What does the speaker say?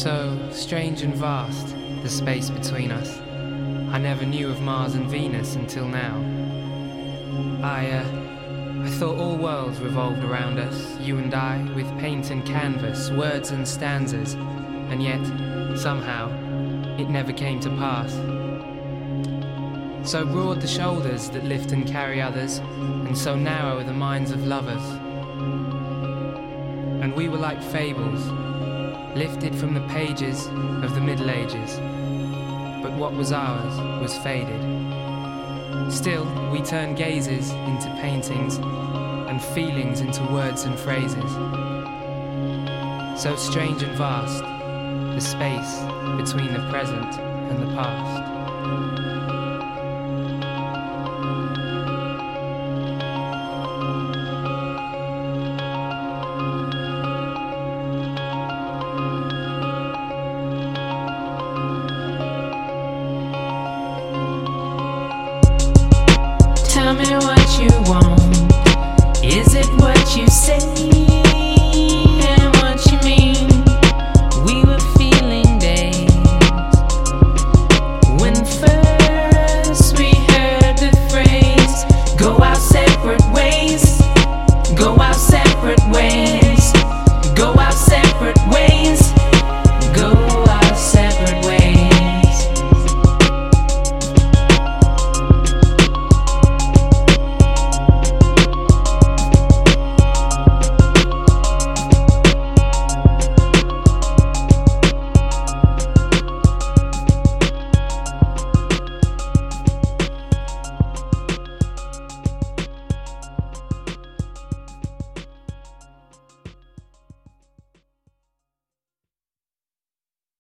So strange and vast, the space between us. I never knew of Mars and Venus until now. I thought all worlds revolved around us, you and I, with paint and canvas, words and stanzas, and yet, somehow, it never came to pass. So broad the shoulders that lift and carry others, and so narrow the minds of lovers. And we were like fables, lifted from the pages of the Middle Ages, but what was ours was faded. Still, we turn gazes into paintings, and feelings into words and phrases. So strange and vast, the space between the present and the past.